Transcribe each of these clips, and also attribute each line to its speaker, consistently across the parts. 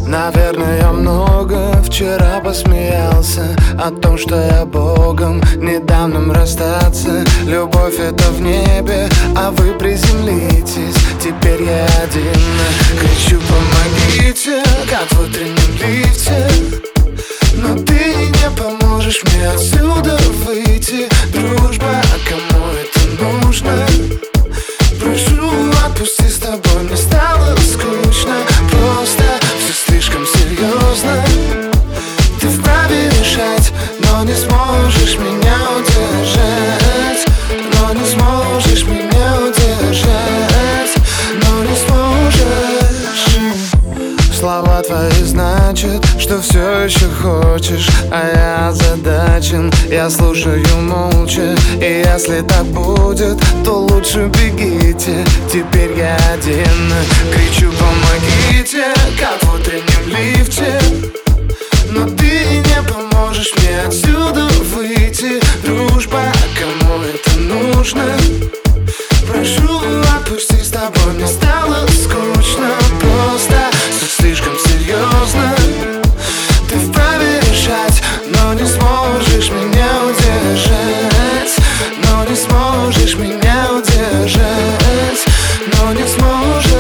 Speaker 1: Наверное, я много вчера посмеялся о том, что я Богом не дам нам расстаться. Любовь это в небе, а вы приземлитесь. Теперь я один, кричу помогите, как в утреннем лифте. Но ты не поможешь мне отсюда выйти. Дружба, а кому это нужно? Прошу, отпусти, с тобой мне стало скучно. Просто все слишком серьезно. Ты вправе решать, но не сможешь меня удержать. Но не сможешь меня удержать. Но не сможешь. Слова твои значат, что все еще хочешь, а я озадачен. Я слушаю молча, и если так будет, то лучше бегите. Теперь я один, кричу помогите, как в утреннем лифте. Но ты не поможешь мне отсюда выйти. Дружба, а кому это нужно? Прошу, отпусти, с тобой мне стало скучно. Просто все слишком серьезно. Ты вправе решать, но не сможешь меня удержать. Но не сможешь меня удержать. Но не сможешь.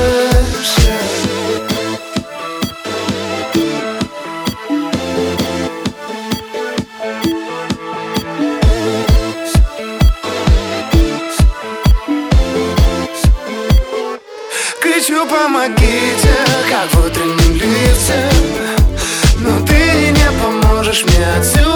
Speaker 1: Кричу помогите, как в утреннем лифте. Но ты не поможешь мне отсюда